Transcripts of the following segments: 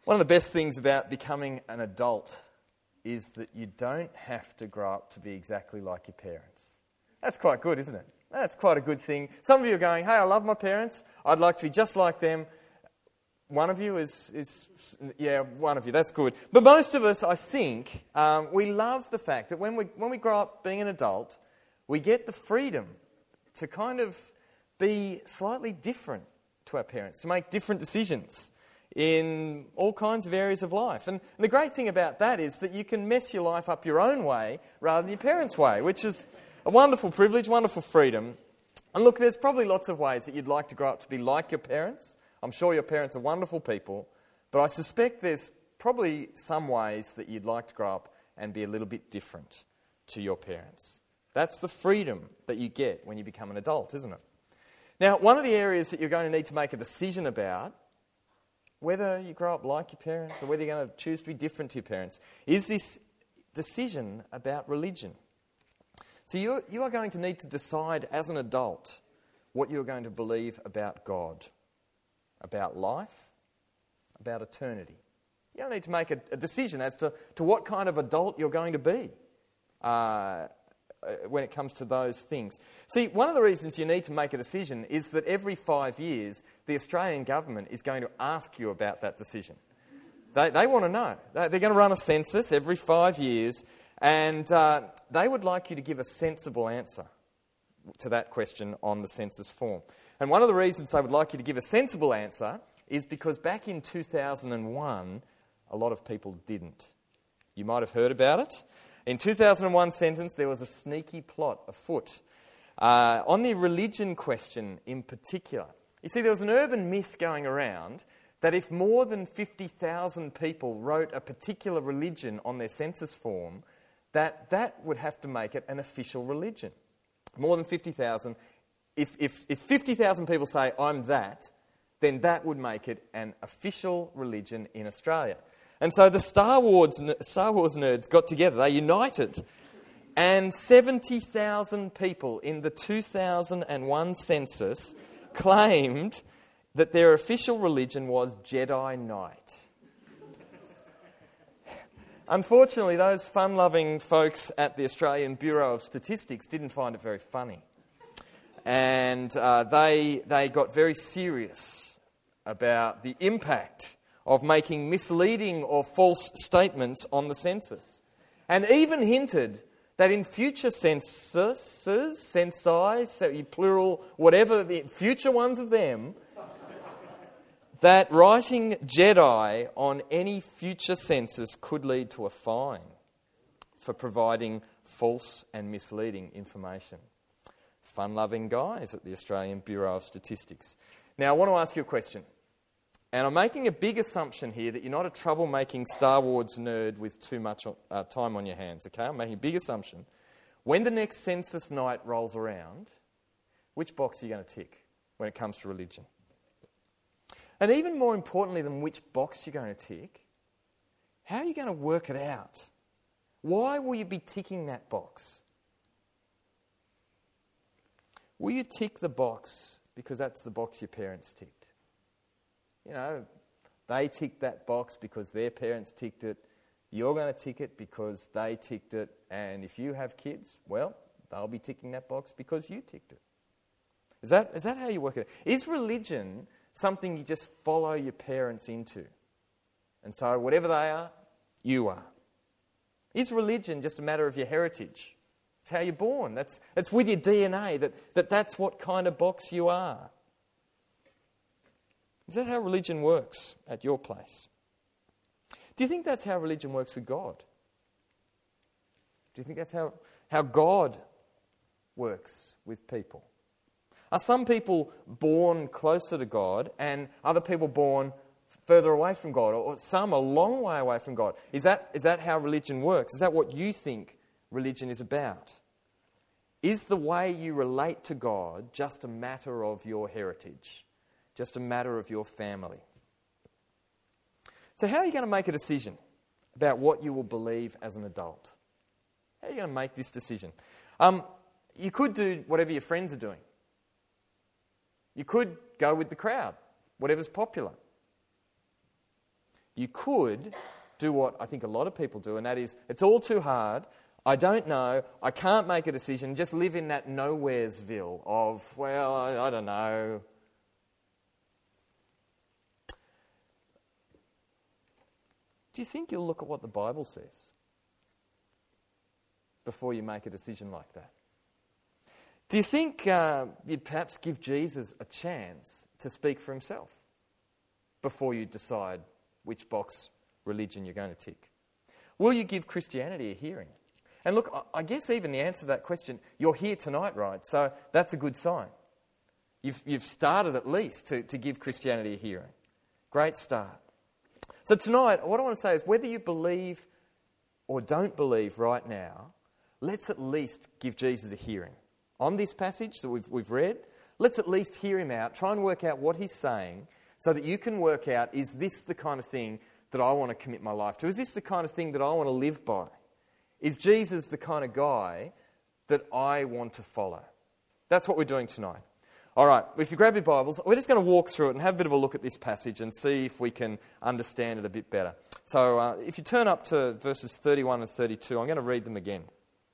One of the best things about becoming an adult is that you don't have to grow up to be exactly like your parents. That's quite good, isn't it? That's quite a good thing. Some of you are going, hey, I love my parents. I'd like to be just like them. One of you one of you. That's good. But most of us, I think, we love the fact that when we grow up being an adult, we get the freedom to kind of be slightly different to our parents, to make different decisions in all kinds of areas of life. And the great thing about that is that you can mess your life up your own way rather than your parents' way, which is a wonderful privilege, wonderful freedom. And look, there's probably lots of ways that you'd like to grow up to be like your parents. I'm sure your parents are wonderful people, but I suspect there's probably some ways that you'd like to grow up and be a little bit different to your parents. That's the freedom that you get when you become an adult, isn't it? Now, one of the areas that you're going to need to make a decision about, whether you grow up like your parents or whether you're going to choose to be different to your parents, is this decision about religion. So you are going to need to decide as an adult what you're going to believe about God, about life, about eternity. You're going to need to make a decision as to what kind of adult you're going to be when it comes to those things. See, one of the reasons you need to make a decision is that every 5 years, the Australian government is going to ask you about that decision. They want to know. They're going to run a census every 5 years, and they would like you to give a sensible answer to that question on the census form. And one of the reasons they would like you to give a sensible answer is because back in 2001, a lot of people didn't. You might have heard about it. In 2001 census, there was a sneaky plot afoot on the religion question in particular. You see, there was an urban myth going around that if more than 50,000 people wrote a particular religion on their census form, that would have to make it an official religion. More than 50,000. If 50,000 people say, I'm that, then that would make it an official religion in Australia. And so the Star Wars nerds got together, they united, and 70,000 people in the 2001 census claimed that their official religion was Jedi Knight. Unfortunately, those fun-loving folks at the Australian Bureau of Statistics didn't find it very funny. And they got very serious about the impact of making misleading or false statements on the census. And even hinted that in future censi, plural, whatever, the future ones of them, that writing Jedi on any future census could lead to a fine for providing false and misleading information. Fun-loving guys at the Australian Bureau of Statistics. Now, I want to ask you a question. And I'm making a big assumption here that you're not a troublemaking Star Wars nerd with too much time on your hands, okay? I'm making a big assumption. When the next census night rolls around, which box are you going to tick when it comes to religion? And even more importantly than which box you're going to tick, how are you going to work it out? Why will you be ticking that box? Will you tick the box because that's the box your parents ticked? You know, they ticked that box because their parents ticked it. You're going to tick it because they ticked it. And if you have kids, well, they'll be ticking that box because you ticked it. Is that how you work it out? Is religion something you just follow your parents into? And so whatever they are, you are. Is religion just a matter of your heritage? It's how you're born. That's with your DNA, that's what kind of box you are. Is that how religion works at your place? Do you think that's how religion works with God? Do you think that's how God works with people? Are some people born closer to God and other people born further away from God, or some a long way away from God? Is that how religion works? Is that what you think religion is about? Is the way you relate to God just a matter of your heritage? Just a matter of your family? So how are you going to make a decision about what you will believe as an adult? How are you going to make this decision? You could do whatever your friends are doing. You could go with the crowd, whatever's popular. You could do what I think a lot of people do, and that is, it's all too hard, I don't know, I can't make a decision, just live in that nowheresville of, well, I don't know. Do you think you'll look at what the Bible says before you make a decision like that? Do you think you'd perhaps give Jesus a chance to speak for himself before you decide which box religion you're going to tick? Will you give Christianity a hearing? And look, I guess even the answer to that question, you're here tonight, right? So that's a good sign. You've started at least to give Christianity a hearing. Great start. So tonight, what I want to say is whether you believe or don't believe right now, let's at least give Jesus a hearing. On this passage that we've read, let's at least hear him out, try and work out what he's saying so that you can work out, is this the kind of thing that I want to commit my life to? Is this the kind of thing that I want to live by? Is Jesus the kind of guy that I want to follow? That's what we're doing tonight. All right, if you grab your Bibles, we're just going to walk through it and have a bit of a look at this passage and see if we can understand it a bit better. So if you turn up to verses 31 and 32, I'm going to read them again.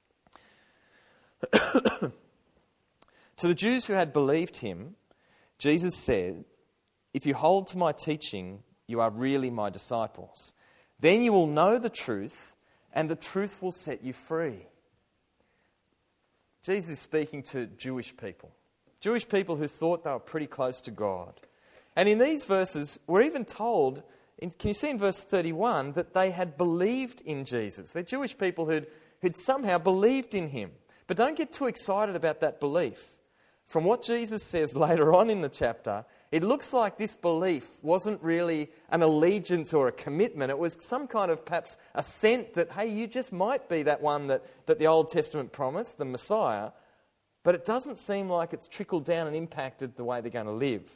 To the Jews who had believed him, Jesus said, "If you hold to my teaching, you are really my disciples. Then you will know the truth, and the truth will set you free." Jesus is speaking to Jewish people who thought they were pretty close to God. And in these verses, we're even told, can you see in verse 31, that they had believed in Jesus. They're Jewish people who'd somehow believed in him. But don't get too excited about that belief. From what Jesus says later on in the chapter, it looks like this belief wasn't really an allegiance or a commitment. It was some kind of perhaps assent that, hey, you just might be that one that the Old Testament promised, the Messiah. But it doesn't seem like it's trickled down and impacted the way they're going to live.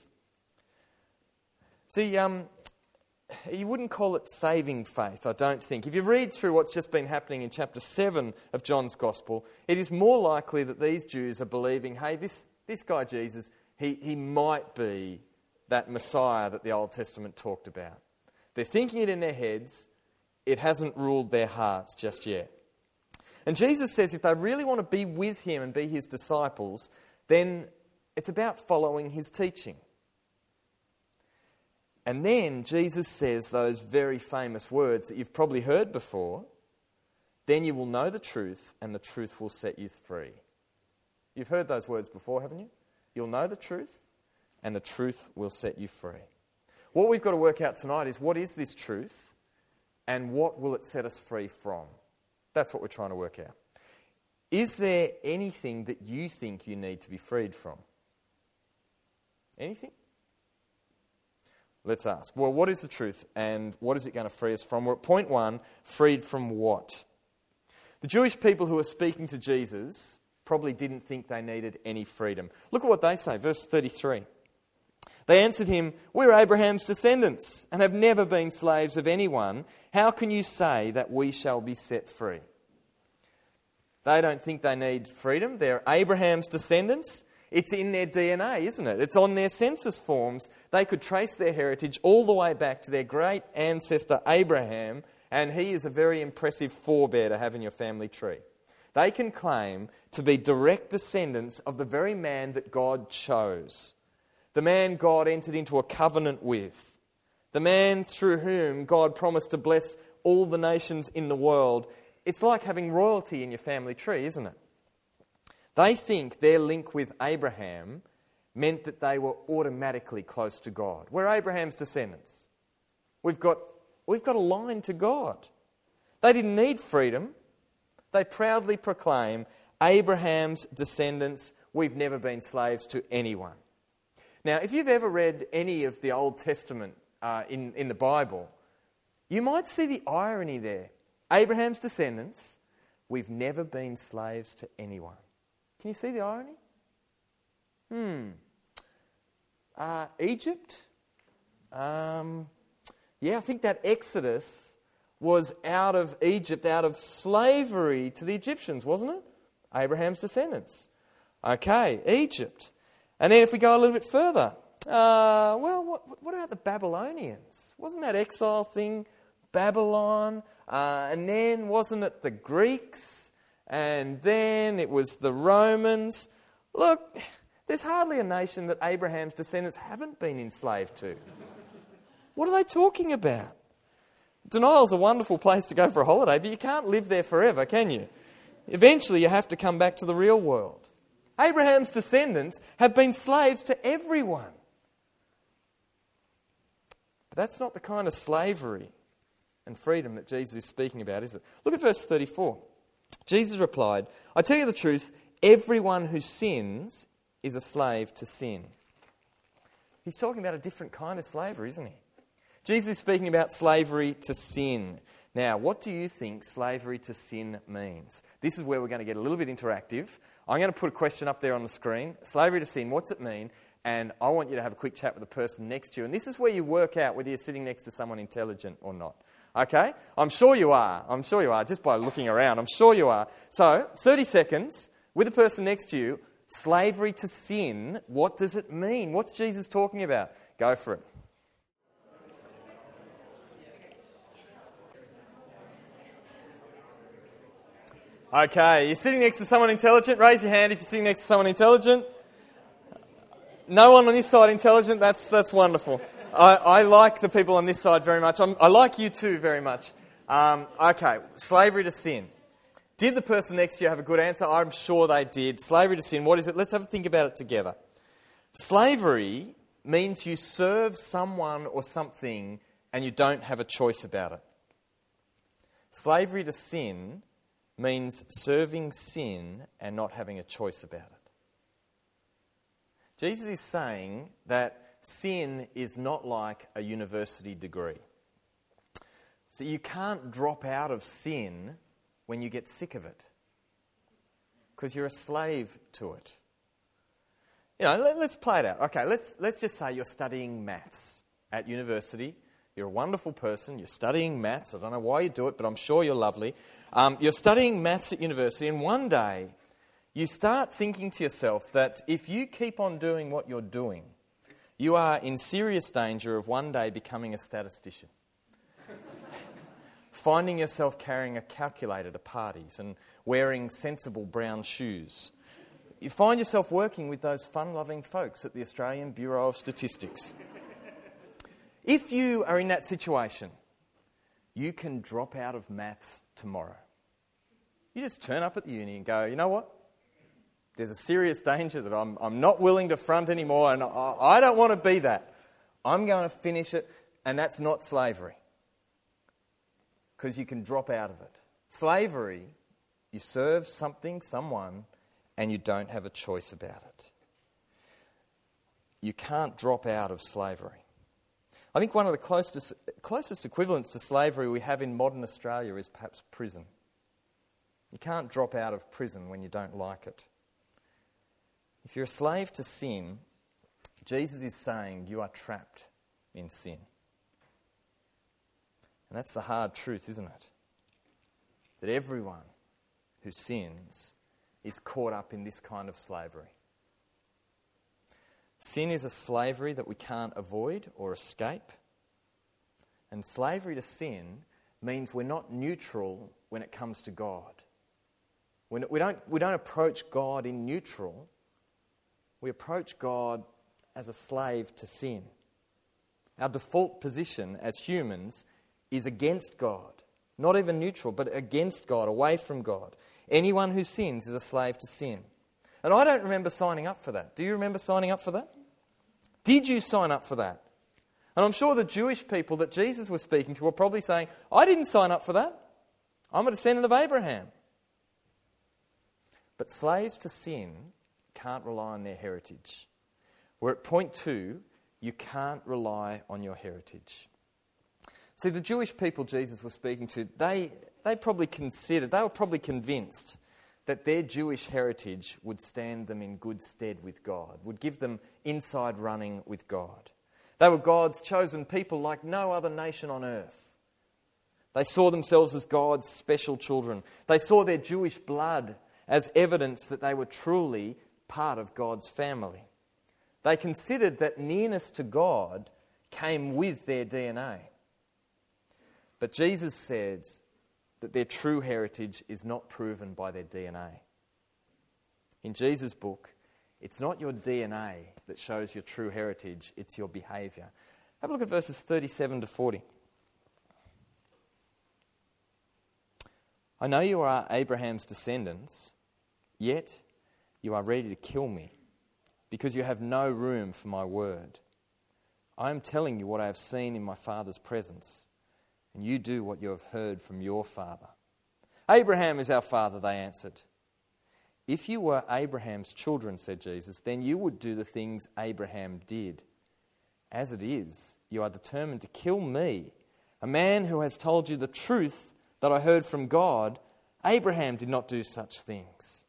See, you wouldn't call it saving faith, I don't think. If you read through what's just been happening in chapter 7 of John's Gospel, it is more likely that these Jews are believing, hey, this guy Jesus, he might be that Messiah that the Old Testament talked about. They're thinking it in their heads. It hasn't ruled their hearts just yet. And Jesus says if they really want to be with him and be his disciples, then it's about following his teaching. And then Jesus says those very famous words that you've probably heard before, "Then you will know the truth, and the truth will set you free." You've heard those words before, haven't you? You'll know the truth, and the truth will set you free. What we've got to work out tonight is, what is this truth, and what will it set us free from? That's what we're trying to work out. Is there anything that you think you need to be freed from? Anything? Let's ask. Well, what is the truth, and what is it going to free us from? We're at point 1, freed from what? The Jewish people who are speaking to Jesus probably didn't think they needed any freedom. Look at what they say, verse 33. They answered him, "We're Abraham's descendants and have never been slaves of anyone. How can you say that we shall be set free?" They don't think they need freedom. They're Abraham's descendants. It's in their DNA, isn't it? It's on their census forms. They could trace their heritage all the way back to their great ancestor Abraham, and he is a very impressive forebear to have in your family tree. They can claim to be direct descendants of the very man that God chose. The man God entered into a covenant with. The man through whom God promised to bless all the nations in the world. It's like having royalty in your family tree, isn't it? They think their link with Abraham meant that they were automatically close to God. We're Abraham's descendants. We've got a line to God. They didn't need freedom. They proudly proclaim, Abraham's descendants, we've never been slaves to anyone. Now, if you've ever read any of the Old Testament in the Bible, you might see the irony there. Abraham's descendants, we've never been slaves to anyone. Can you see the irony? Egypt? I think that Exodus was out of Egypt, out of slavery to the Egyptians, wasn't it? Abraham's descendants. Okay, Egypt. And then if we go a little bit further, What about the Babylonians? Wasn't that exile thing Babylon? And then wasn't it the Greeks? And then it was the Romans. Look, there's hardly a nation that Abraham's descendants haven't been enslaved to. What are they talking about? Denial's a wonderful place to go for a holiday, but you can't live there forever, can you? Eventually you have to come back to the real world. Abraham's descendants have been slaves to everyone. But that's not the kind of slavery and freedom that Jesus is speaking about, is it? Look at verse 34. Jesus replied, "I tell you the truth, everyone who sins is a slave to sin." He's talking about a different kind of slavery, isn't he? Jesus is speaking about slavery to sin. Now, what do you think slavery to sin means? This is where we're going to get a little bit interactive. I'm going to put a question up there on the screen. Slavery to sin, what's it mean? And I want you to have a quick chat with the person next to you. And this is where you work out whether you're sitting next to someone intelligent or not. Okay? I'm sure you are. I'm sure you are. Just by looking around, I'm sure you are. So, 30 seconds with the person next to you. Slavery to sin, what does it mean? What's Jesus talking about? Go for it. Okay, you're sitting next to someone intelligent. Raise your hand if you're sitting next to someone intelligent. No one on this side intelligent. That's wonderful. I like the people on this side very much. I like you too very much. Okay, slavery to sin. Did the person next to you have a good answer? I'm sure they did. Slavery to sin, what is it? Let's have a think about it together. Slavery means you serve someone or something and you don't have a choice about it. Slavery to sin means serving sin and not having a choice about it. Jesus is saying that sin is not like a university degree. So you can't drop out of sin when you get sick of it, because you're a slave to it. You know, let's play it out. Okay, let's just say you're studying maths at university. You're a wonderful person. You're studying maths. I don't know why you do it, but I'm sure you're lovely. You're studying maths at university, and one day you start thinking to yourself that if you keep on doing what you're doing, you are in serious danger of one day becoming a statistician. Finding yourself carrying a calculator to parties and wearing sensible brown shoes. You find yourself working with those fun-loving folks at the Australian Bureau of Statistics. If you are in that situation, you can drop out of maths tomorrow. You just turn up at the uni and go, you know what? There's a serious danger that I'm not willing to front anymore, and I don't want to be that. I'm going to finish it, and that's not slavery, because you can drop out of it. Slavery, you serve something, someone, and you don't have a choice about it. You can't drop out of slavery. I think one of the closest equivalents to slavery we have in modern Australia is perhaps prison. You can't drop out of prison when you don't like it. If you're a slave to sin, Jesus is saying you are trapped in sin. And that's the hard truth, isn't it? That everyone who sins is caught up in this kind of slavery. Sin is a slavery that we can't avoid or escape. And slavery to sin means we're not neutral when it comes to God. We don't approach God in neutral. We approach God as a slave to sin. Our default position as humans is against God. Not even neutral, but against God, away from God. Anyone who sins is a slave to sin. And I don't remember signing up for that. Do you remember signing up for that? Did you sign up for that? And I'm sure the Jewish people that Jesus was speaking to were probably saying, I didn't sign up for that. I'm a descendant of Abraham. But slaves to sin can't rely on their heritage. We're at point 2, you can't rely on your heritage. See, the Jewish people Jesus was speaking to, they were probably convinced that their Jewish heritage would stand them in good stead with God, would give them inside running with God. They were God's chosen people like no other nation on earth. They saw themselves as God's special children. They saw their Jewish blood as evidence that they were truly part of God's family. They considered that nearness to God came with their DNA. But Jesus says that their true heritage is not proven by their DNA. In Jesus' book, it's not your DNA that shows your true heritage, it's your behaviour. Have a look at verses 37 to 40. I know you are Abraham's descendants, yet you are ready to kill me, because you have no room for my word. I am telling you what I have seen in my Father's presence, and you do what you have heard from your father. Abraham is our father, they answered. If you were Abraham's children, said Jesus, then you would do the things Abraham did. As it is, you are determined to kill me, a man who has told you the truth that I heard from God. Abraham did not do such things.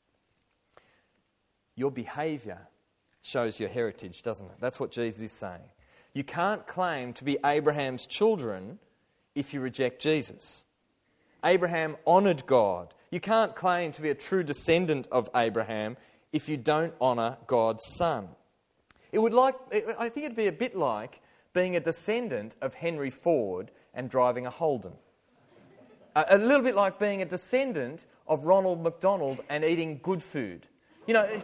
Your behaviour shows your heritage, doesn't it? That's what Jesus is saying. You can't claim to be Abraham's children if you reject Jesus. Abraham honoured God. You can't claim to be a true descendant of Abraham if you don't honour God's son. I think it'd be a bit like being a descendant of Henry Ford and driving a Holden. A little bit like being a descendant of Ronald McDonald and eating good food. You know,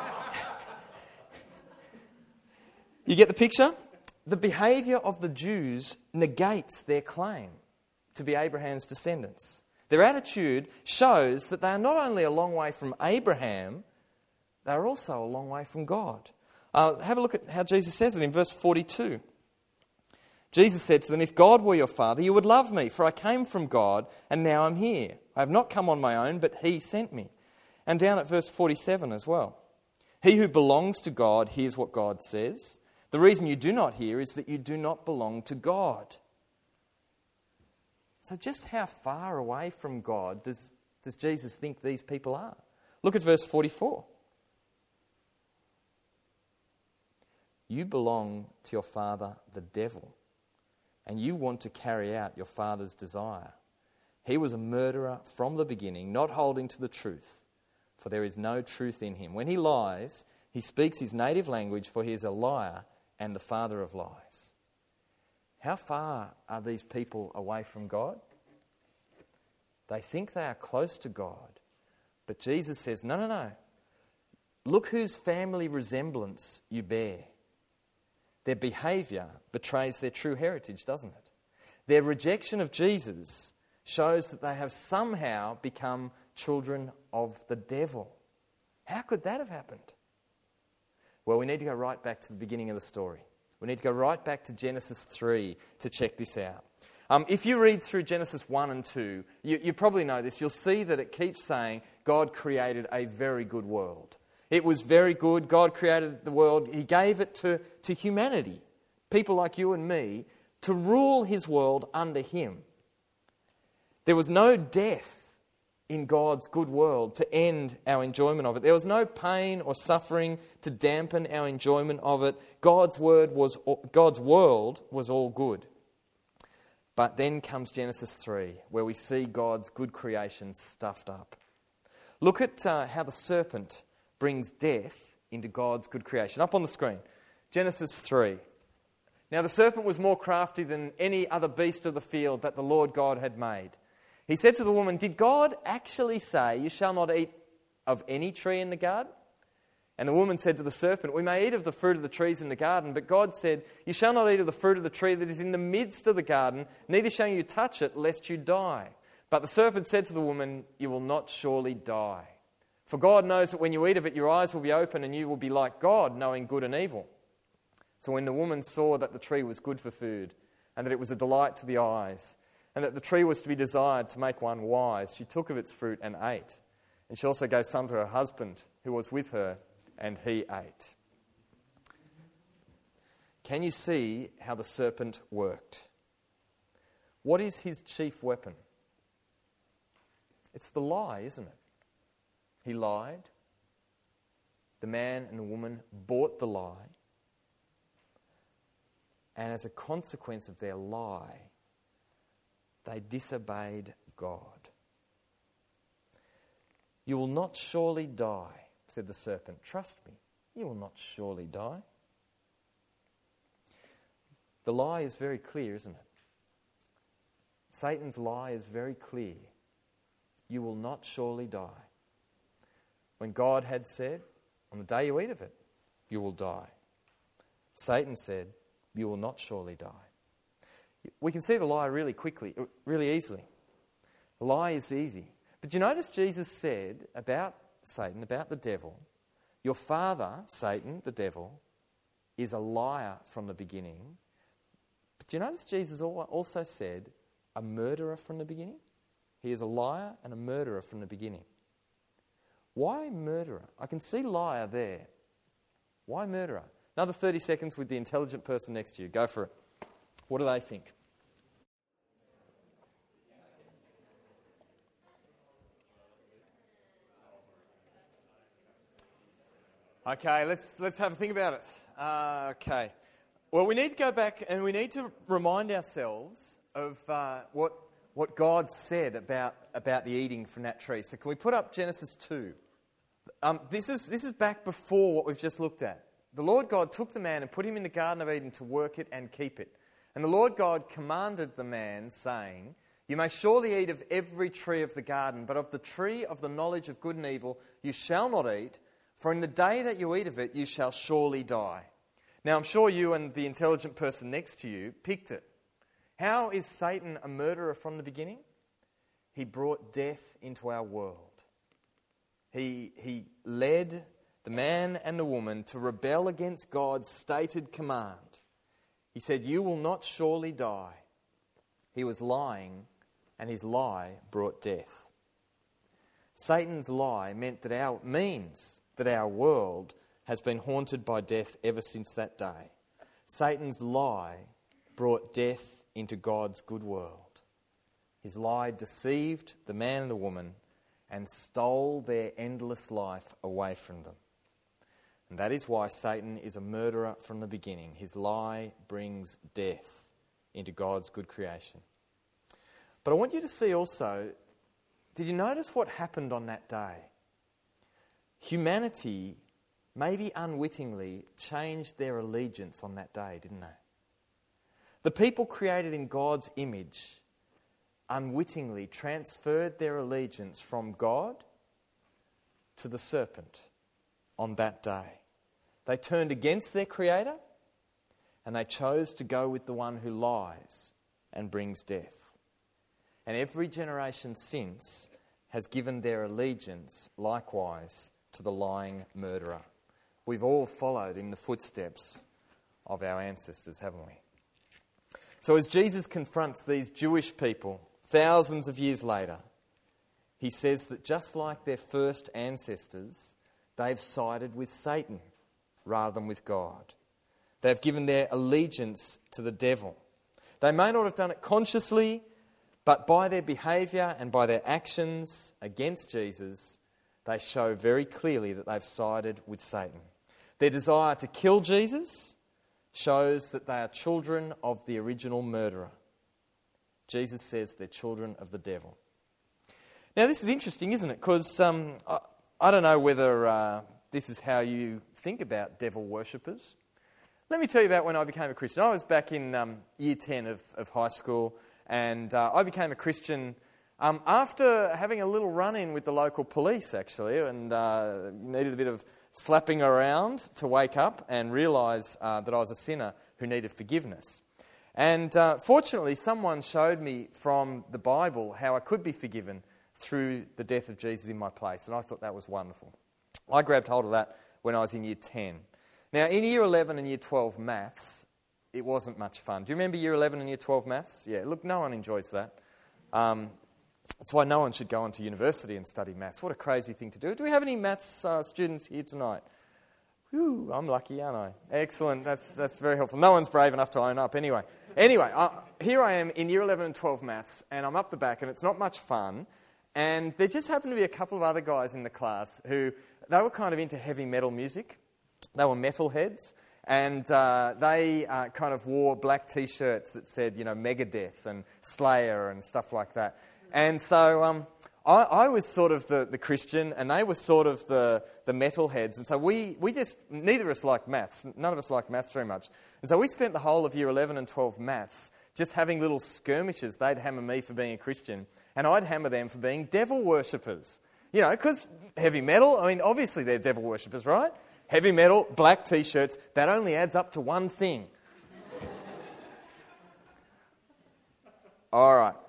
you get the picture? The behaviour of the Jews negates their claim to be Abraham's descendants. Their attitude shows that they are not only a long way from Abraham, they are also a long way from God. Have a look at how Jesus says it in verse 42. Jesus said to them, if God were your father, you would love me, for I came from God, and now I'm here. I have not come on my own, but he sent me. And down at verse 47 as well. He who belongs to God hears what God says. The reason you do not hear is that you do not belong to God. So just how far away from God does Jesus think these people are? Look at verse 44. You belong to your father, the devil, and you want to carry out your father's desire. He was a murderer from the beginning, not holding to the truth, for there is no truth in him. When he lies, he speaks his native language, for he is a liar and the father of lies. How far are these people away from God? They think they are close to God, but Jesus says, no. Look whose family resemblance you bear. Their behaviour betrays their true heritage, doesn't it? Their rejection of Jesus shows that they have somehow become children of the devil. How could that have happened? Well, we need to go right back to the beginning of the story. We need to go right back to Genesis 3 to check this out. If you read through Genesis 1 and 2, you probably know this. You'll see that it keeps saying God created a very good world. It was very good. God created the world. He gave it to humanity, people like you and me, to rule his world under him. There was no death in God's good world to end our enjoyment of it. There was no pain or suffering to dampen our enjoyment of it. God's world was all good. But then comes Genesis 3, where we see God's good creation stuffed up. Look at how the serpent brings death into God's good creation. Up on the screen, Genesis 3. Now the serpent was more crafty than any other beast of the field that the Lord God had made. He said to the woman, did God actually say, you shall not eat of any tree in the garden? And the woman said to the serpent, we may eat of the fruit of the trees in the garden, but God said, you shall not eat of the fruit of the tree that is in the midst of the garden, neither shall you touch it, lest you die. But the serpent said to the woman, you will not surely die. For God knows that when you eat of it, your eyes will be open and you will be like God, knowing good and evil. So when the woman saw that the tree was good for food, and that it was a delight to the eyes, and that the tree was to be desired to make one wise, she took of its fruit and ate. And she also gave some to her husband who was with her, and he ate. Can you see how the serpent worked? What is his chief weapon? It's the lie, isn't it? He lied. The man and the woman bought the lie. And as a consequence of their lie, they disobeyed God. You will not surely die, said the serpent. Trust me. You will not surely die. The lie is very clear, isn't it? Satan's lie is very clear. You will not surely die. When God had said, on the day you eat of it, you will die. Satan said, you will not surely die. We can see the lie really quickly, really easily. The lie is easy. But you notice Jesus said about Satan, about the devil, your father, Satan, the devil, is a liar from the beginning. But you notice Jesus also said, a murderer from the beginning? He is a liar and a murderer from the beginning. Why murderer? I can see liar there. Why murderer? Another 30 seconds with the intelligent person next to you. Go for it. What do they think? Okay, let's have a think about it. Okay. Well, we need to go back and we need to remind ourselves of what God said about the eating from that tree. So can we put up Genesis 2? This is back before what we've just looked at. The Lord God took the man and put him in the Garden of Eden to work it and keep it. And the Lord God commanded the man, saying, you may surely eat of every tree of the garden, but of the tree of the knowledge of good and evil you shall not eat, for in the day that you eat of it you shall surely die. Now I'm sure you and the intelligent person next to you picked it. How is Satan a murderer from the beginning? He brought death into our world. He led the man and the woman to rebel against God's stated command. He said, you will not surely die. He was lying, and his lie brought death. Satan's lie means that our world has been haunted by death ever since that day. Satan's lie brought death into God's good world. His lie deceived the man and the woman and stole their endless life away from them. And that is why Satan is a murderer from the beginning. His lie brings death into God's good creation. But I want you to see also, did you notice what happened on that day? Humanity, maybe unwittingly, changed their allegiance on that day, didn't they? The people created in God's image unwittingly transferred their allegiance from God to the serpent on that day. They turned against their Creator and they chose to go with the one who lies and brings death. And every generation since has given their allegiance likewise to the lying murderer. We've all followed in the footsteps of our ancestors, haven't we? So as Jesus confronts these Jewish people thousands of years later, he says that just like their first ancestors, they've sided with Satan rather than with God. They've given their allegiance to the devil. They may not have done it consciously, but by their behaviour and by their actions against Jesus, they show very clearly that they've sided with Satan. Their desire to kill Jesus shows that they are children of the original murderer. Jesus says they're children of the devil. Now this is interesting, isn't it? Because I don't know whether this is how you think about devil worshippers. Let me tell you about when I became a Christian. I was back in year 10 of high school, and I became a Christian after having a little run-in with the local police, actually, and needed a bit of slapping around to wake up and realise that I was a sinner who needed forgiveness. And fortunately, someone showed me from the Bible how I could be forgiven through the death of Jesus in my place, and I thought that was wonderful. I grabbed hold of that when I was in year 10. Now, in year 11 and year 12 maths, it wasn't much fun. Do you remember year 11 and year 12 maths? Yeah, look, no one enjoys that. That's why no one should go on to university and study maths. What a crazy thing to do. Do we have any maths students here tonight? Whew, I'm lucky, aren't I? Excellent, that's very helpful. No one's brave enough to own up anyway. Anyway, here I am in year 11 and 12 maths, and I'm up the back, and it's not much fun. And there just happened to be a couple of other guys in the class who, they were kind of into heavy metal music. They were metalheads, and they kind of wore black T-shirts that said, you know, Megadeth and Slayer and stuff like that. And so I was sort of the Christian, and they were sort of the metalheads. And so we just, neither of us liked maths. None of us liked maths very much. And so we spent the whole of year 11 and 12 maths just having little skirmishes. They'd hammer me for being a Christian, and I'd hammer them for being devil worshippers. You know, because heavy metal, I mean, obviously they're devil worshippers, right? Heavy metal, black T-shirts, that only adds up to one thing. All right.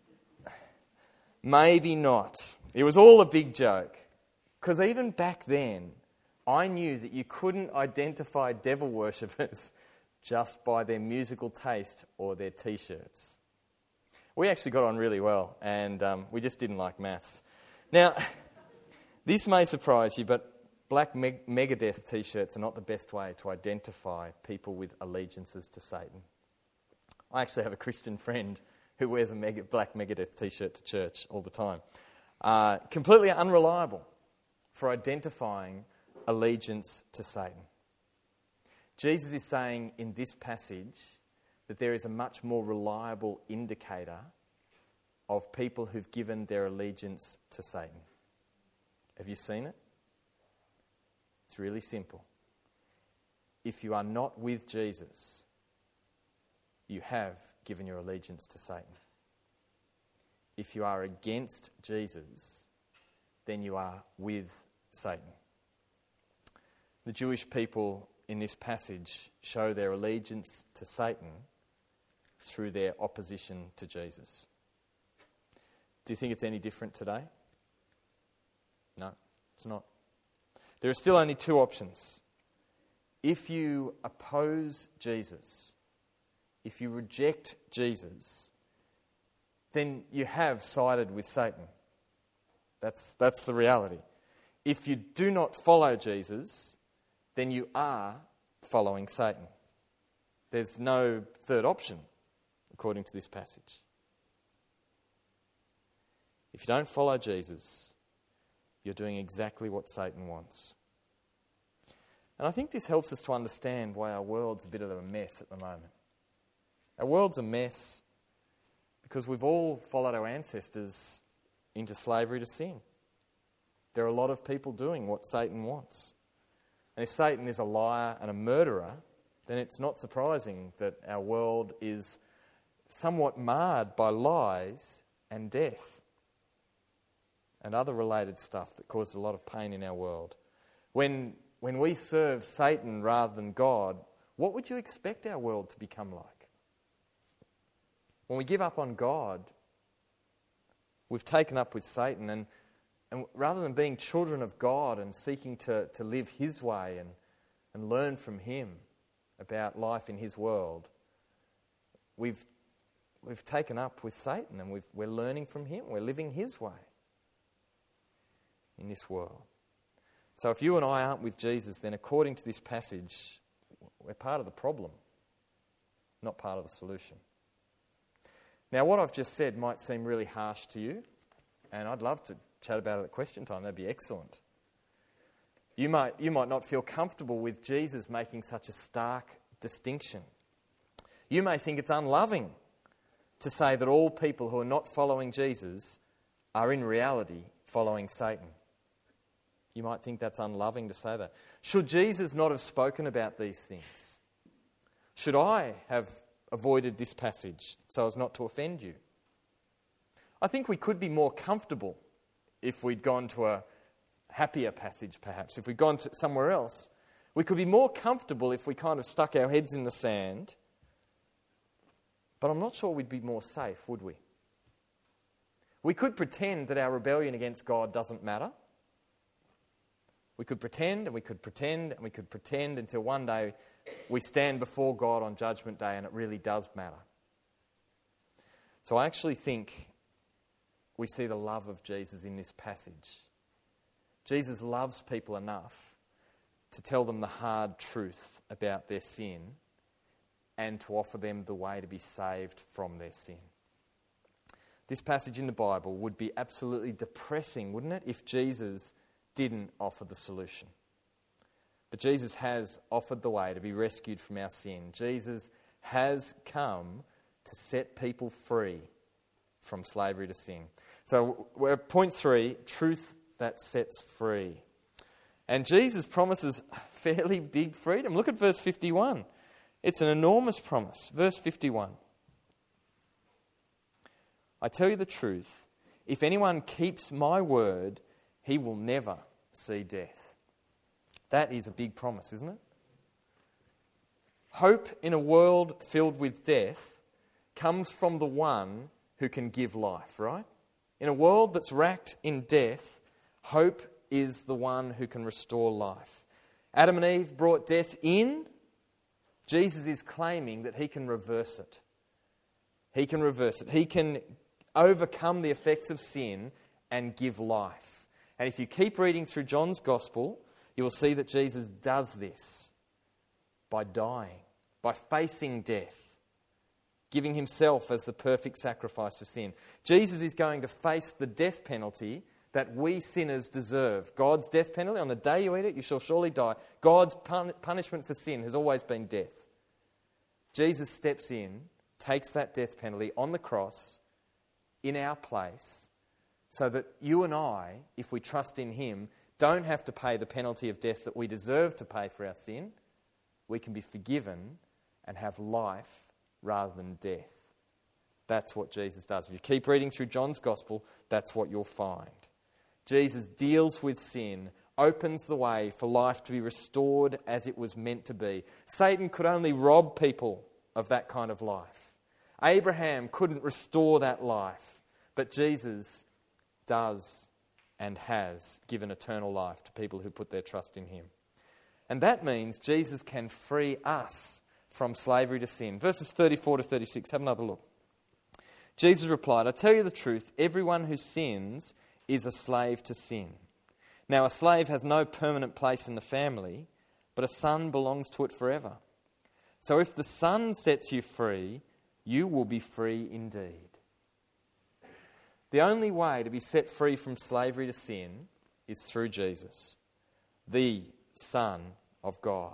Maybe not. It was all a big joke. Because even back then, I knew that you couldn't identify devil worshippers just by their musical taste or their T-shirts. We actually got on really well, and we just didn't like maths. Now, this may surprise you, but black Megadeth T-shirts are not the best way to identify people with allegiances to Satan. I actually have a Christian friend who wears a black Megadeth T-shirt to church all the time. Completely unreliable for identifying allegiance to Satan. Jesus is saying in this passage that there is a much more reliable indicator of people who've given their allegiance to Satan. Have you seen it? It's really simple. If you are not with Jesus, you have given your allegiance to Satan. If you are against Jesus, then you are with Satan. The Jewish people in this passage show their allegiance to Satan through their opposition to Jesus. Do you think it's any different today? No, it's not. There are still only two options. If you oppose Jesus, if you reject Jesus, then you have sided with Satan. That's the reality. If you do not follow Jesus, then you are following Satan. There's no third option, according to this passage. If you don't follow Jesus, you're doing exactly what Satan wants. And I think this helps us to understand why our world's a bit of a mess at the moment. Our world's a mess because we've all followed our ancestors into slavery to sin. There are a lot of people doing what Satan wants. And if Satan is a liar and a murderer, then it's not surprising that our world is somewhat marred by lies and death and other related stuff that causes a lot of pain in our world. When we serve Satan rather than God, what would you expect our world to become like? When we give up on God, we've taken up with Satan, and rather than being children of God and seeking to live His way and learn from Him about life in His world, we've taken up with Satan, and we're learning from him. We're living his way in this world. So if you and I aren't with Jesus, then according to this passage, we're part of the problem, not part of the solution. Now, what I've just said might seem really harsh to you, and I'd love to chat about it at question time. That'd be excellent. You might not feel comfortable with Jesus making such a stark distinction. You may think it's unloving to say that all people who are not following Jesus are in reality following Satan. You might think that's unloving to say that. Should Jesus not have spoken about these things? Should I have avoided this passage so as not to offend you? I think we could be more comfortable if we'd gone to a happier passage, perhaps. If we'd gone to somewhere else, we could be more comfortable if we kind of stuck our heads in the sand. But I'm not sure we'd be more safe, would we? We could pretend that our rebellion against God doesn't matter. We could pretend and we could pretend and we could pretend until one day we stand before God on Judgment Day and it really does matter. So I actually think we see the love of Jesus in this passage. Jesus loves people enough to tell them the hard truth about their sin and to offer them the way to be saved from their sin. This passage in the Bible would be absolutely depressing, wouldn't it, if Jesus didn't offer the solution. But Jesus has offered the way to be rescued from our sin. Jesus has come to set people free from slavery to sin. So we're at point 3, truth that sets free. And Jesus promises fairly big freedom. Look at verse 51. It's an enormous promise. Verse 51. I tell you the truth, if anyone keeps my word, he will never see death. That is a big promise, isn't it? Hope in a world filled with death comes from the one who can give life, right? In a world that's racked in death, hope is the one who can restore life. Adam and Eve brought death in. Jesus is claiming that he can reverse it. He can reverse it. He can overcome the effects of sin and give life. And if you keep reading through John's Gospel, you will see that Jesus does this by dying, by facing death, giving himself as the perfect sacrifice for sin. Jesus is going to face the death penalty that we sinners deserve. God's death penalty, on the day you eat it, you shall surely die. God's punishment for sin has always been death. Jesus steps in, takes that death penalty on the cross in our place, so that you and I, if we trust in him, don't have to pay the penalty of death that we deserve to pay for our sin. We can be forgiven and have life rather than death. That's what Jesus does. If you keep reading through John's Gospel, that's what you'll find. Jesus deals with sin, opens the way for life to be restored as it was meant to be. Satan could only rob people of that kind of life. Abraham couldn't restore that life, but Jesus does and has given eternal life to people who put their trust in him. And that means Jesus can free us from slavery to sin. Verses 34 to 36, have another look. Jesus replied, I tell you the truth, everyone who sins is a slave to sin. Now a slave has no permanent place in the family, but a son belongs to it forever. So if the Son sets you free, you will be free indeed. The only way to be set free from slavery to sin is through Jesus, the Son of God.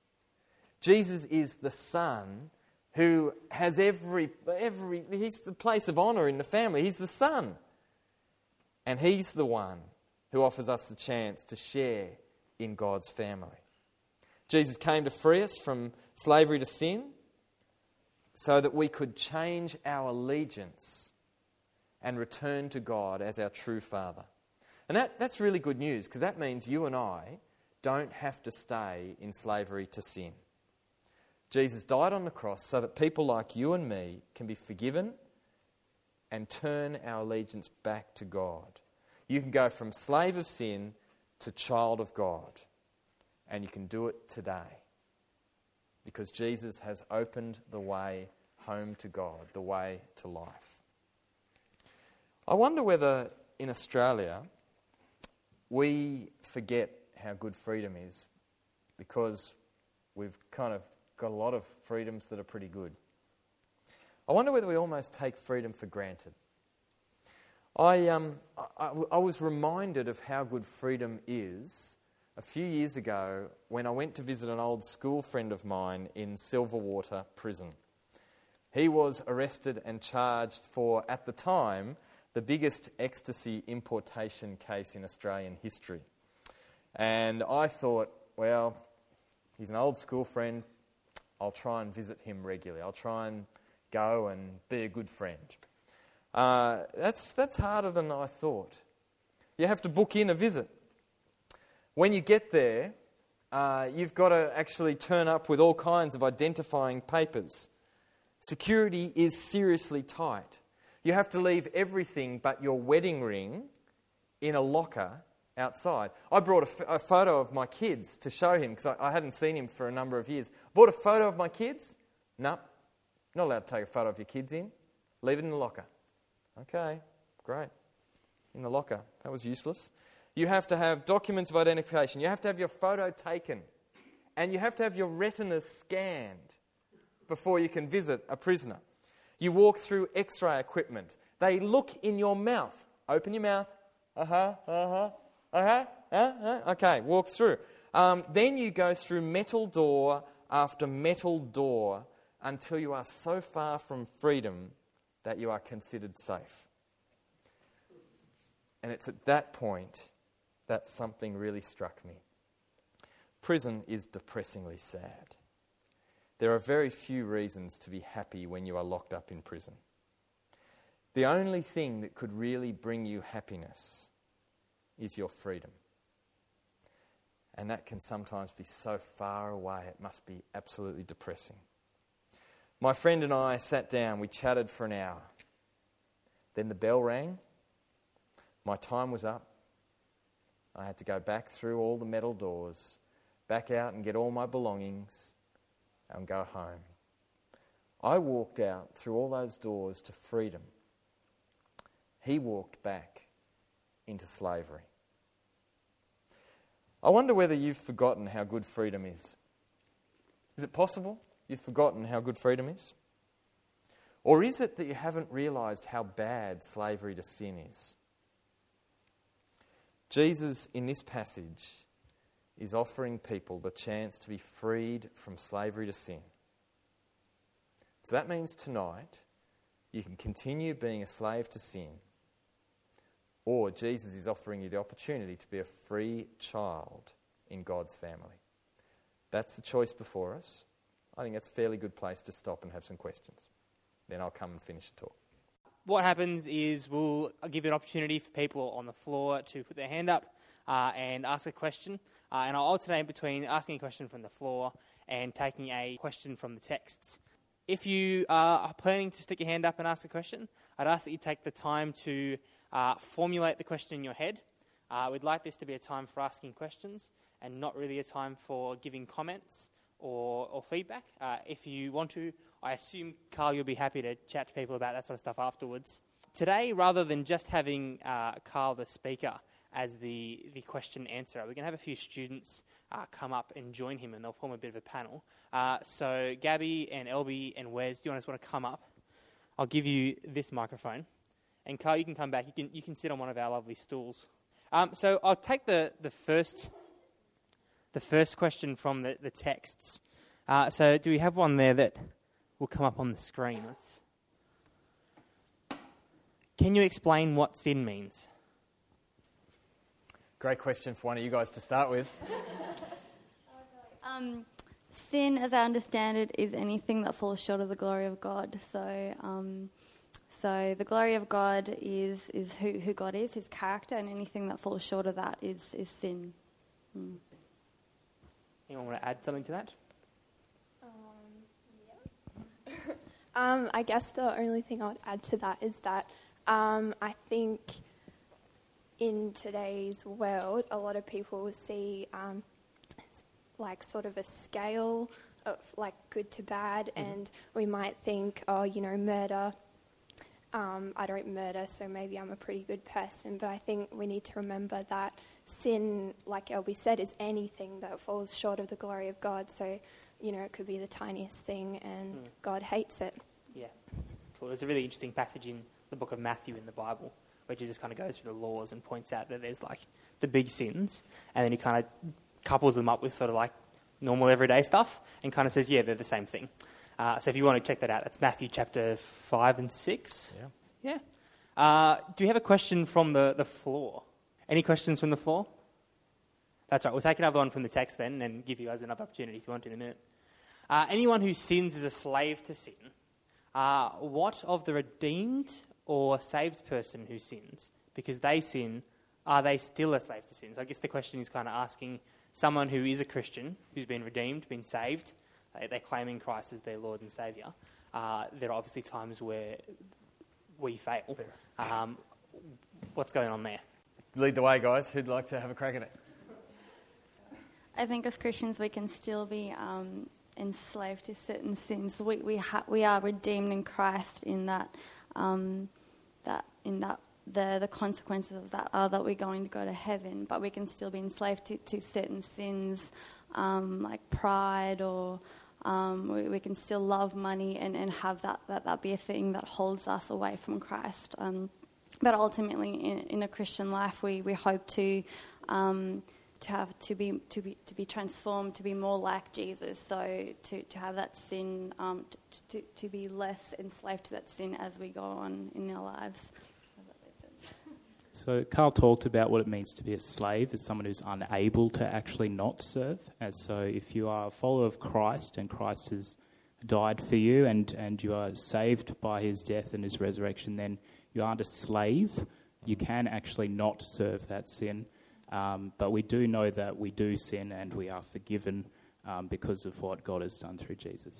Jesus is the Son who has he's the place of honour in the family. He's the Son. And he's the one who offers us the chance to share in God's family. Jesus came to free us from slavery to sin so that we could change our allegiance and return to God as our true Father. And that's really good news, because that means you and I don't have to stay in slavery to sin. Jesus died on the cross so that people like you and me can be forgiven and turn our allegiance back to God. You can go from slave of sin to child of God, and you can do it today because Jesus has opened the way home to God, the way to life. I wonder whether in Australia we forget how good freedom is because we've kind of got a lot of freedoms that are pretty good. I wonder whether we almost take freedom for granted. I was reminded of how good freedom is a few years ago when I went to visit an old school friend of mine in Silverwater Prison. He was arrested and charged for, at the time, the biggest ecstasy importation case in Australian history. And I thought, well, he's an old school friend. I'll try and visit him regularly. I'll try and go and be a good friend. That's harder than I thought. You have to book in a visit. When you get there, you've got to actually turn up with all kinds of identifying papers. Security is seriously tight. You have to leave everything but your wedding ring in a locker outside. I brought a photo of my kids to show him because I hadn't seen him for a number of years. Brought a photo of my kids? No, not allowed to take a photo of your kids in. Leave it in the locker. Okay, great. In the locker. That was useless. You have to have documents of identification. You have to have your photo taken. And you have to have your retinas scanned before you can visit a prisoner. You walk through X-ray equipment. They look in your mouth. Open your mouth. Okay, walk through. Then you go through metal door after metal door until you are so far from freedom that you are considered safe. And it's at that point that something really struck me. Prison is depressingly sad. There are very few reasons to be happy when you are locked up in prison. The only thing that could really bring you happiness is your freedom. And that can sometimes be so far away, it must be absolutely depressing. My friend and I sat down, we chatted for an hour. Then the bell rang. My time was up. I had to go back through all the metal doors, back out and get all my belongings and go home. I walked out through all those doors to freedom. He walked back into slavery. I wonder whether you've forgotten how good freedom is. Is it possible you've forgotten how good freedom is? Or is it that you haven't realised how bad slavery to sin is? Jesus, in this passage, is offering people the chance to be freed from slavery to sin. So that means tonight you can continue being a slave to sin, or Jesus is offering you the opportunity to be a free child in God's family. That's the choice before us. I think that's a fairly good place to stop and have some questions. Then I'll come and finish the talk. What happens is I'll give you an opportunity for people on the floor to put their hand up and ask a question. And I'll alternate between asking a question from the floor and taking a question from the texts. If you are planning to stick your hand up and ask a question, I'd ask that you take the time to formulate the question in your head. We'd like this to be a time for asking questions and not really a time for giving comments or feedback. If you want to, I assume, Carl, you'll be happy to chat to people about that sort of stuff afterwards. Today, rather than just having Carl, the speaker, as the question answerer, we're going to have a few students come up and join him, and they'll form a bit of a panel. So Gabby and Elby and Wes, do you guys want to come up? I'll give you this microphone. And Carl, you can come back. You can sit on one of our lovely stools. So I'll take the first question from the texts. So do we have one there that will come up on the screen? Can you explain what sin means? Great question for one of you guys to start with. Sin, as I understand it, is anything that falls short of the glory of God. So the glory of God is who God is, his character, and anything that falls short of that is sin. Anyone want to add something to that? I guess the only thing I would add to that is that I think in today's world, a lot of people see like sort of a scale of like good to bad, and we might think, murder. I don't murder, so maybe I'm a pretty good person. But I think we need to remember that sin, like Elby said, is anything that falls short of the glory of God. So, it could be the tiniest thing, and God hates it. Yeah, cool. There's a really interesting passage in the book of Matthew in the Bible where Jesus kind of goes through the laws and points out that there's like the big sins, and then he kind of couples them up with sort of like normal everyday stuff and kind of says, yeah, they're the same thing. So if you want to check that out, it's Matthew chapter 5 and 6. Yeah. Do you have a question from the floor? Any questions from the floor? That's right. We'll take another one from the text then and give you guys another opportunity if you want in a minute. Anyone who sins is a slave to sin. What of the redeemed or saved person who sins? Because they sin, are they still a slave to sin? So I guess the question is kind of asking someone who is a Christian, who's been redeemed, been saved, they're claiming Christ as their Lord and Saviour. There are obviously times where we fail. What's going on there? Lead the way, guys. Who'd like to have a crack at it? I think as Christians we can still be enslaved to certain sins. We are redeemed in Christ in that the consequences of that are that we're going to go to heaven, but we can still be enslaved to certain sins like pride, or we can still love money and have that be a thing that holds us away from Christ. But ultimately, in a Christian life, we hope to be transformed, to be more like Jesus. So to have that sin, to be less enslaved to that sin as we go on in our lives. So Carl talked about what it means to be a slave as someone who's unable to actually not serve. As so if you are a follower of Christ and Christ has died for you and you are saved by his death and his resurrection, then you aren't a slave. You can actually not serve that sin. But we do know that we do sin and we are forgiven because of what God has done through Jesus.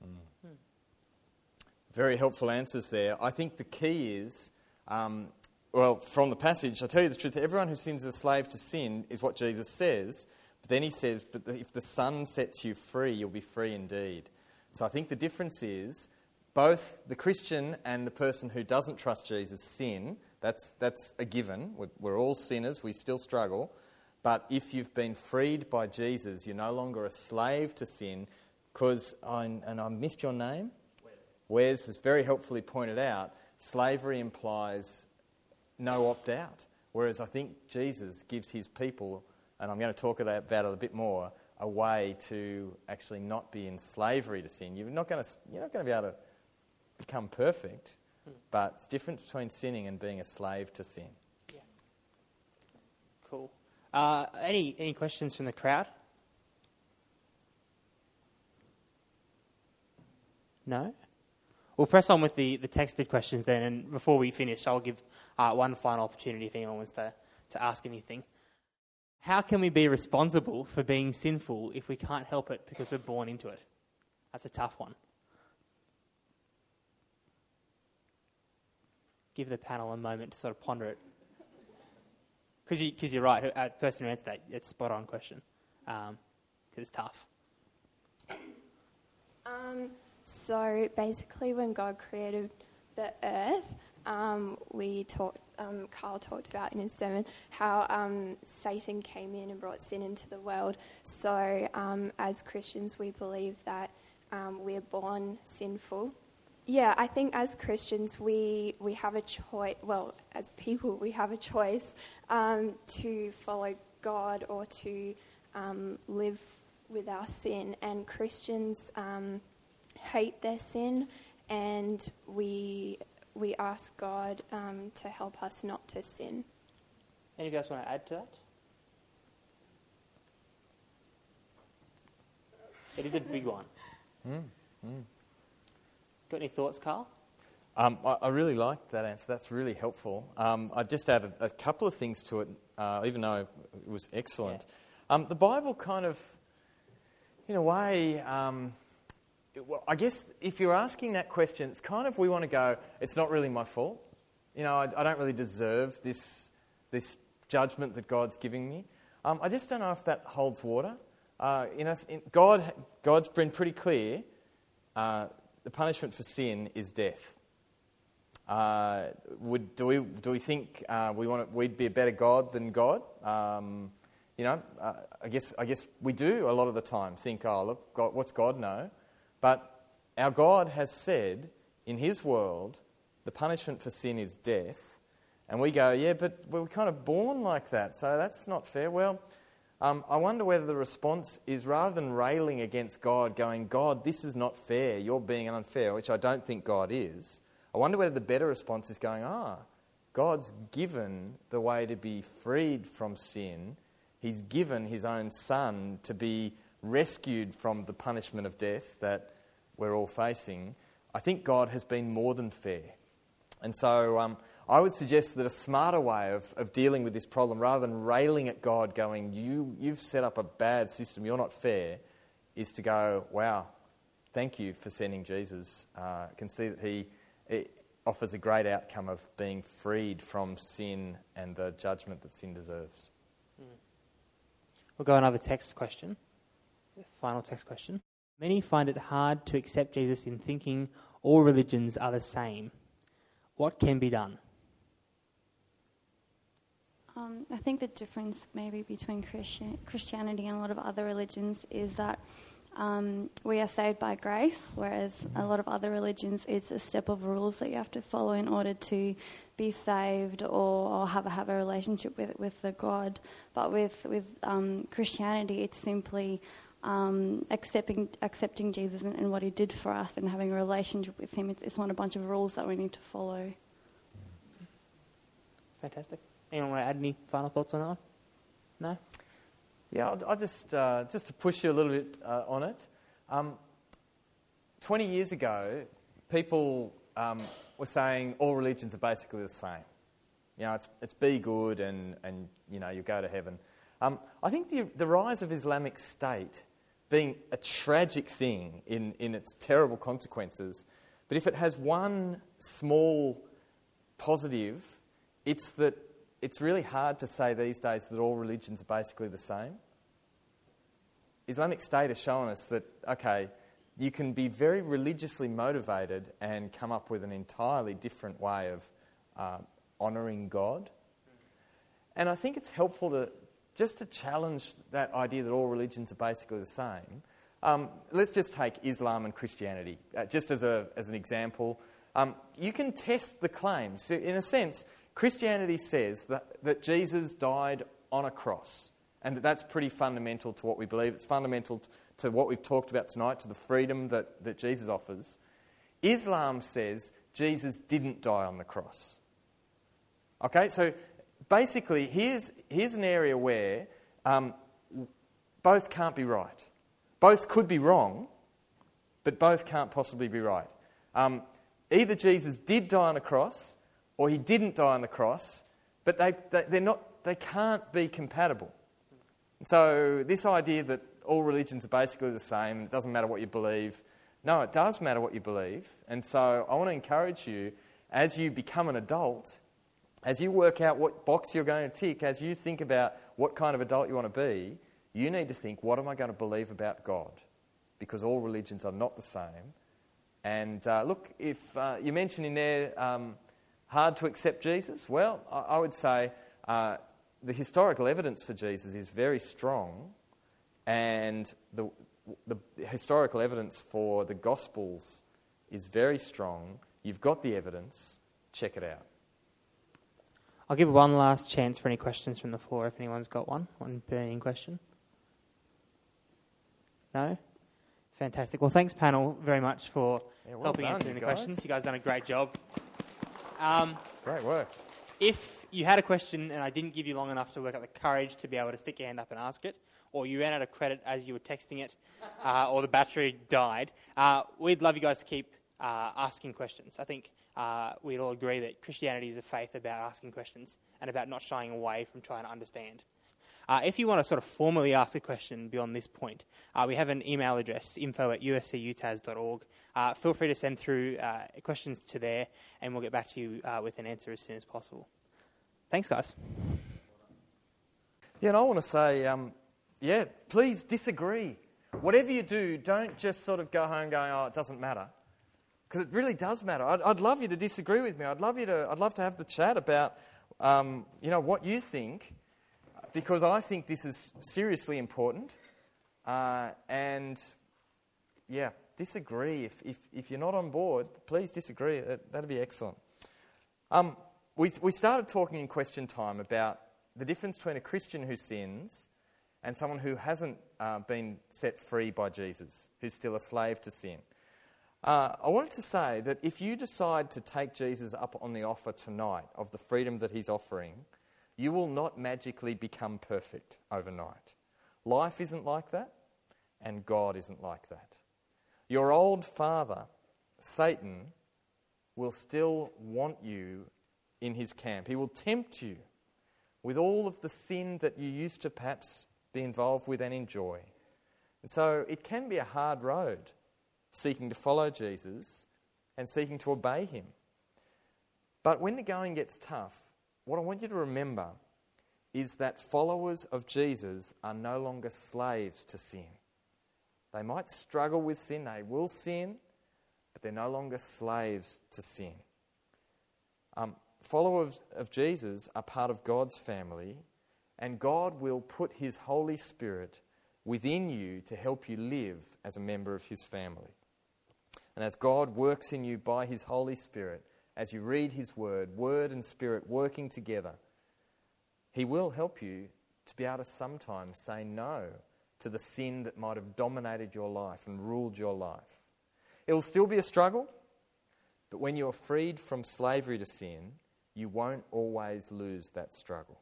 Very helpful answers there. I think the key is, well, from the passage, I'll tell you the truth, everyone who sins is a slave to sin is what Jesus says. But then he says, but if the Son sets you free, you'll be free indeed. So I think the difference is both the Christian and the person who doesn't trust Jesus sin. That's a given. We're all sinners. We still struggle. But if you've been freed by Jesus, you're no longer a slave to sin. Because, and I missed your name? Wes has very helpfully pointed out, slavery implies no opt-out. Whereas I think Jesus gives his people, and I'm going to talk about it a bit more, a way to actually not be in slavery to sin. You're not going to be able to become perfect, but it's different between sinning and being a slave to sin. Yeah. Cool. Any questions from the crowd? No? We'll press on with the texted questions then, and before we finish, I'll give one final opportunity if anyone wants to ask anything. How can we be responsible for being sinful if we can't help it because we're born into it? That's a tough one. Give the panel a moment to sort of ponder it. Because you're right, the person who answered that, it's a spot-on question. Because it's tough. So basically when God created the earth, Carl talked about in his sermon how Satan came in and brought sin into the world. So as Christians, we believe that we're born sinful. Yeah, I think as Christians, we have a choice, well, as people, we have a choice to follow God or to live with our sin. And Christians hate their sin, and we ask God to help us not to sin. Any of you guys want to add to that? It is a big one. Got any thoughts, Carl? I really liked that answer. That's really helpful. I just added a couple of things to it, even though it was excellent. Yeah. The Bible kind of, in a way, well, I guess if you're asking that question, it's kind of we want to go, it's not really my fault. You know, I don't really deserve this judgment that God's giving me. I just don't know if that holds water. God's been pretty clear. The punishment for sin is death. Do we think we'd be a better God than God? I guess we do a lot of the time think, oh look, God, what's God know? But our God has said in his world the punishment for sin is death, and we go, yeah, but we're kind of born like that, so that's not fair. Well, I wonder whether the response is, rather than railing against God, going, God, this is not fair, you're being unfair, which I don't think God is, I wonder whether the better response is going, God's given the way to be freed from sin. He's given his own Son to be rescued from the punishment of death that we're all facing. I think God has been more than fair. And so I would suggest that a smarter way of dealing with this problem, rather than railing at God going, you've set up a bad system, you're not fair, is to go, wow, thank you for sending Jesus. I can see that he offers a great outcome of being freed from sin and the judgment that sin deserves. We'll go another text question. The final text question. Many find it hard to accept Jesus in thinking all religions are the same. What can be done? I think the difference maybe between Christianity and a lot of other religions is that we are saved by grace, whereas a lot of other religions, it's a step of rules that you have to follow in order to be saved or have a relationship with the God. But with Christianity, it's simply accepting Jesus and what he did for us and having a relationship with him. It's not a bunch of rules that we need to follow. Fantastic. Anyone want to add any final thoughts on that one? No? Yeah, I'll just to push you a little bit on it. 20 years ago, people were saying all religions are basically the same. You know, it's be good and you know, you go to heaven. I think the rise of Islamic State being a tragic thing in its terrible consequences, but if it has one small positive, it's that it's really hard to say these days that all religions are basically the same. Islamic State has shown us that, okay, you can be very religiously motivated and come up with an entirely different way of honouring God. And I think it's helpful to challenge that idea that all religions are basically the same. Let's just take Islam and Christianity, just as an example. You can test the claims. So in a sense, Christianity says that Jesus died on a cross, and that's pretty fundamental to what we believe. It's fundamental to what we've talked about tonight, to the freedom that Jesus offers. Islam says Jesus didn't die on the cross. Okay, so basically here's an area where both can't be right. Both could be wrong, but both can't possibly be right. Either Jesus did die on a cross, or he didn't die on the cross, but they can't be compatible. And so this idea that all religions are basically the same, it doesn't matter what you believe. No, it does matter what you believe. And so I want to encourage you, as you become an adult, as you work out what box you're going to tick, as you think about what kind of adult you want to be, you need to think, what am I going to believe about God? Because all religions are not the same. And look, if you mentioned in there hard to accept Jesus, well, I would say the historical evidence for Jesus is very strong, and the historical evidence for the Gospels is very strong. You've got the evidence. Check it out. I'll give one last chance for any questions from the floor if anyone's got one burning question. No? Fantastic. Well, thanks, panel, very much for helping answer the questions. You guys have done a great job. Great work. If you had a question and I didn't give you long enough to work up the courage to be able to stick your hand up and ask it, or you ran out of credit as you were texting it, or the battery died, we'd love you guys to keep asking questions. I think we'd all agree that Christianity is a faith about asking questions and about not shying away from trying to understand. If you want to sort of formally ask a question beyond this point, we have an email address, info@uscutaz.org. Feel free to send through questions to there, and we'll get back to you with an answer as soon as possible. Thanks, guys. Yeah, and I want to say, please disagree. Whatever you do, don't just sort of go home going, oh, it doesn't matter. Because it really does matter. I'd love you to disagree with me. I'd love to have the chat about, what you think, because I think this is seriously important. Disagree. If you're not on board, please disagree. That'd be excellent. We started talking in question time about the difference between a Christian who sins and someone who hasn't been set free by Jesus, who's still a slave to sin. I wanted to say that if you decide to take Jesus up on the offer tonight of the freedom that he's offering, you will not magically become perfect overnight. Life isn't like that, and God isn't like that. Your old father, Satan, will still want you in his camp. He will tempt you with all of the sin that you used to perhaps be involved with and enjoy. And so it can be a hard road, seeking to follow Jesus and seeking to obey him. But when the going gets tough, what I want you to remember is that followers of Jesus are no longer slaves to sin. They might struggle with sin, they will sin, but they're no longer slaves to sin. Followers of Jesus are part of God's family, and God will put his Holy Spirit within you to help you live as a member of his family. And as God works in you by his Holy Spirit, as you read his word and spirit working together, he will help you to be able to sometimes say no to the sin that might have dominated your life and ruled your life. It will still be a struggle, but when you are freed from slavery to sin, you won't always lose that struggle.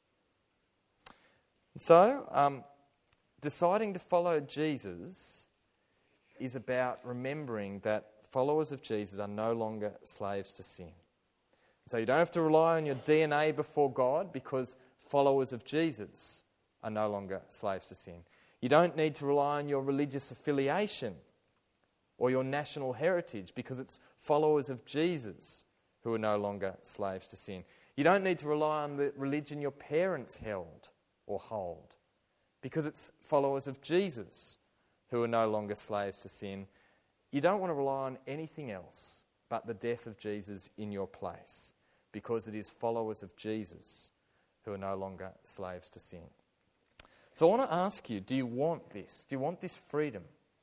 So, deciding to follow Jesus is about remembering that followers of Jesus are no longer slaves to sin. So you don't have to rely on your DNA before God, because followers of Jesus are no longer slaves to sin. You don't need to rely on your religious affiliation or your national heritage, because it's followers of Jesus who are no longer slaves to sin. You don't need to rely on the religion your parents held or hold, because it's followers of Jesus who are no longer slaves to sin. You don't want to rely on anything else but the death of Jesus in your place, because it is followers of Jesus who are no longer slaves to sin. So I want to ask you, do you want this? Do you want this freedom?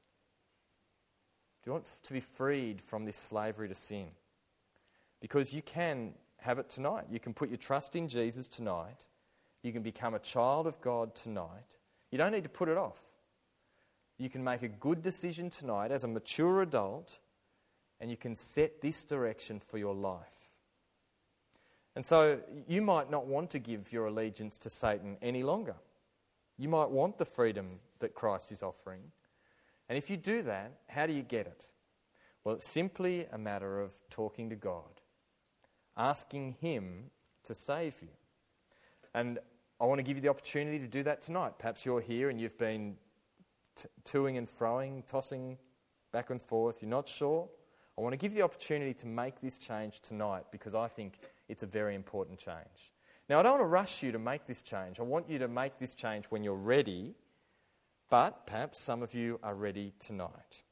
Do you want to be freed from this slavery to sin? Because you can have it tonight. You can put your trust in Jesus tonight. You can become a child of God tonight. You don't need to put it off. You can make a good decision tonight as a mature adult, and you can set this direction for your life. And so you might not want to give your allegiance to Satan any longer. You might want the freedom that Christ is offering. And if you do that, how do you get it? Well, it's simply a matter of talking to God, asking Him to save you. And I want to give you the opportunity to do that tonight. Perhaps you're here and you've been toing and froing, tossing back and forth. You're not sure. I want to give you the opportunity to make this change tonight, because I think it's a very important change. Now, I don't want to rush you to make this change. I want you to make this change when you're ready, but perhaps some of you are ready tonight.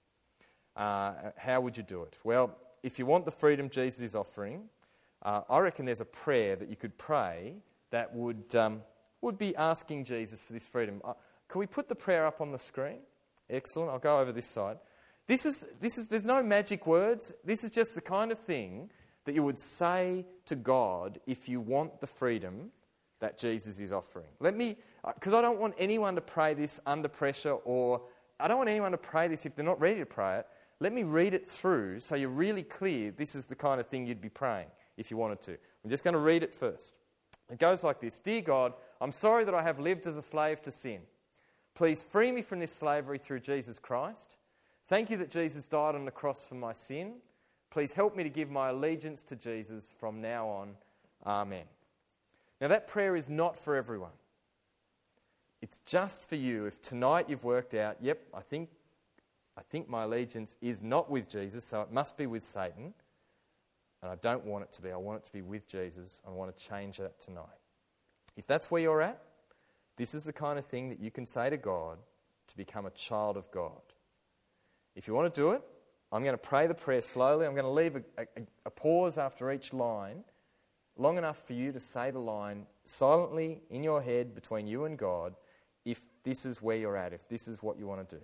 How would you do it? Well, if you want the freedom Jesus is offering, I reckon there's a prayer that you could pray that would be asking Jesus for this freedom. Can we put the prayer up on the screen? Excellent. I'll go over this side. There's no magic words. This is just the kind of thing that you would say to God if you want the freedom that Jesus is offering. Because I don't want anyone to pray this under pressure, or I don't want anyone to pray this if they're not ready to pray it. Let me read it through so you're really clear this is the kind of thing you'd be praying if you wanted to. I'm just going to read it first. It goes like this. Dear God, I'm sorry that I have lived as a slave to sin. Please free me from this slavery through Jesus Christ. Thank you that Jesus died on the cross for my sin. Please help me to give my allegiance to Jesus from now on. Amen. Now that prayer is not for everyone. It's just for you if tonight you've worked out, yep, I think my allegiance is not with Jesus, so it must be with Satan. And I don't want it to be. I want it to be with Jesus. I want to change that tonight. If that's where you're at, this is the kind of thing that you can say to God to become a child of God. If you want to do it, I'm going to pray the prayer slowly. I'm going to leave a pause after each line, long enough for you to say the line silently in your head between you and God, if this is where you're at, if this is what you want to do.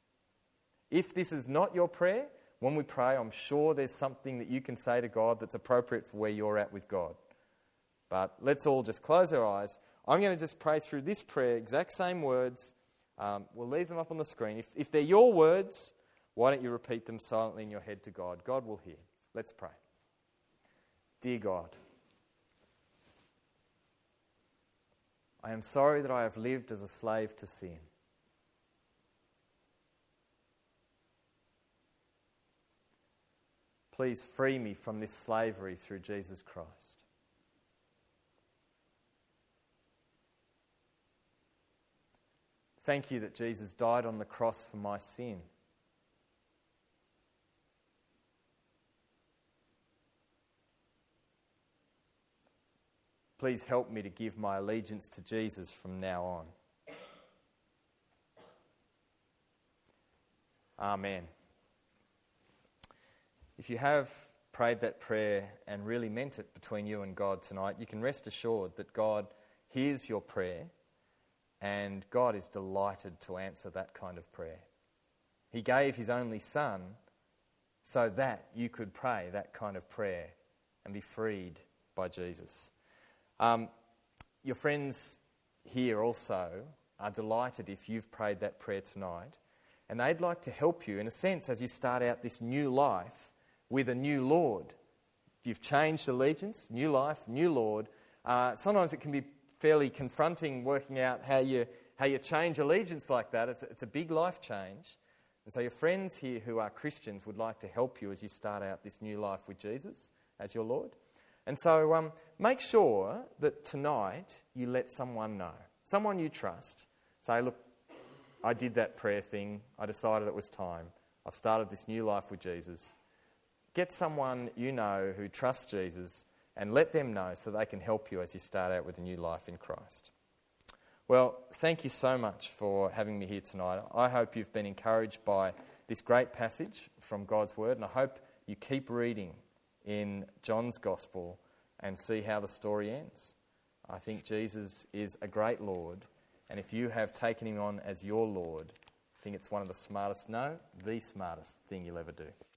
If this is not your prayer, when we pray, I'm sure there's something that you can say to God that's appropriate for where you're at with God. But let's all just close our eyes. I'm going to just pray through this prayer, exact same words. We'll leave them up on the screen. If they're your words, why don't you repeat them silently in your head to God? God will hear. Let's pray. Dear God, I am sorry that I have lived as a slave to sin. Please free me from this slavery through Jesus Christ. Thank you that Jesus died on the cross for my sin. Please help me to give my allegiance to Jesus from now on. Amen. If you have prayed that prayer and really meant it between you and God tonight, you can rest assured that God hears your prayer, and God is delighted to answer that kind of prayer. He gave His only Son so that you could pray that kind of prayer and be freed by Jesus. Your friends here also are delighted if you've prayed that prayer tonight, and they'd like to help you, in a sense, as you start out this new life with a new Lord, you've changed allegiance, new life, new Lord, sometimes it can be fairly confronting working out how you change allegiance like that. It's a big life change. And so your friends here who are Christians would like to help you as you start out this new life with Jesus as your Lord. And so make sure that tonight you let someone know, someone you trust. Say, look, I did that prayer thing. I decided it was time. I've started this new life with Jesus. Get someone you know who trusts Jesus and let them know so they can help you as you start out with a new life in Christ. Well, thank you so much for having me here tonight. I hope you've been encouraged by this great passage from God's Word, and I hope you keep reading in John's Gospel and see how the story ends. I think Jesus is a great Lord, and if you have taken him on as your Lord, I think it's one of the smartest thing you'll ever do.